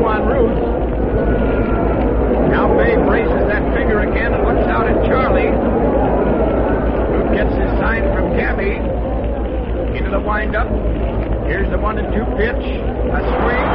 on Ruth. Now Babe raises that finger again and looks out at Charlie. Ruth gets his sign from Gabby. Into the windup. Here's the 1-2 pitch. A swing.